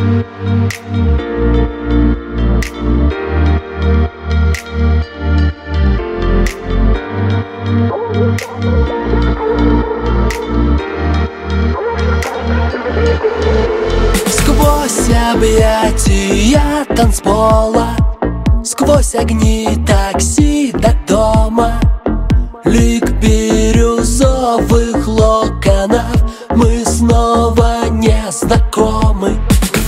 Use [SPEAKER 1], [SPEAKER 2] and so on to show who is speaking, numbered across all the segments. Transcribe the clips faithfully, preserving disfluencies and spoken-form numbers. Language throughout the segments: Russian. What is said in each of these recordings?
[SPEAKER 1] Сквозь объятия танцпола, сквозь огни такси до дома, лик бирюзовых локонов, мы снова не знакомы.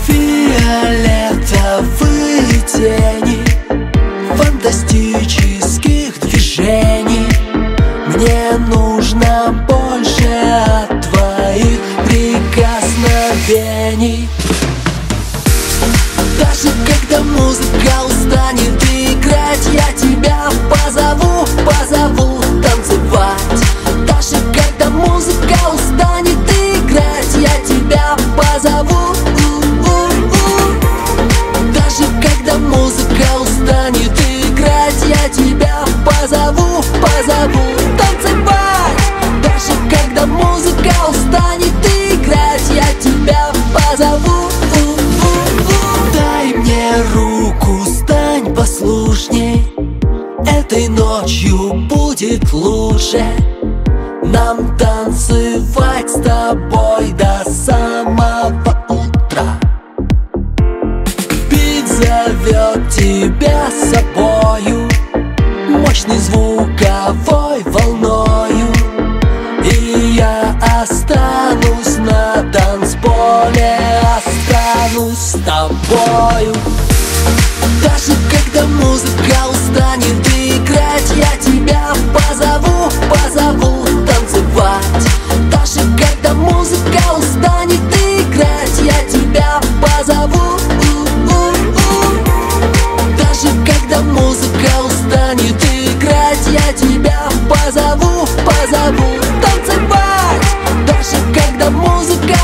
[SPEAKER 1] Фиолетовые тени фантастических движений. Мне нужно больше от твоих прикосновений. Даже когда музыка устанет играть, я тебя позову, позову танцевать. Даже когда музыка устанет играть, я тебя позову. Даже когда музыка устанет играть, я тебя позову, позову танцевать. Даже когда музыка устанет играть, я тебя позову. Дай мне руку, стань послушней. Этой ночью будет лучше нам танцевать с тобой до самого утра. Бит зовет тебя с собою, мощный звуковой волною, и я останусь на танцполе, останусь с тобою. Даже когда музыка устанет играть, я тебя позову, позову танцевать. Даже когда музыка устанет играть, я тебя позову. Даже когда музыка устанет играть, я тебя позову, позову танцевать. Даже когда музыка